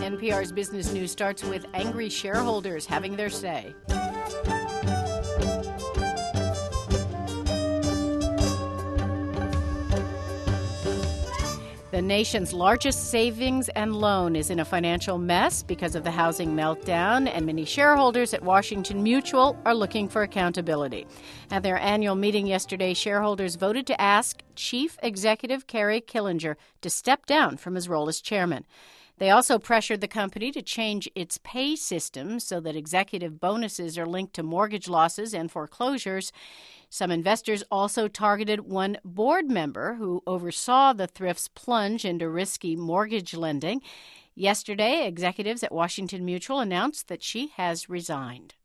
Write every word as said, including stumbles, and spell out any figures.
N P R's Business News starts with angry shareholders having their say. The nation's largest savings and loan is in a financial mess because of the housing meltdown, and many shareholders at Washington Mutual are looking for accountability. At their annual meeting yesterday, shareholders voted to ask Chief Executive Kerry Killinger to step down from his role as chairman. They also pressured the company to change its pay system so that executive bonuses are linked to mortgage losses and foreclosures. Some investors also targeted one board member who oversaw the thrift's plunge into risky mortgage lending. Yesterday, executives at Washington Mutual announced that she has resigned.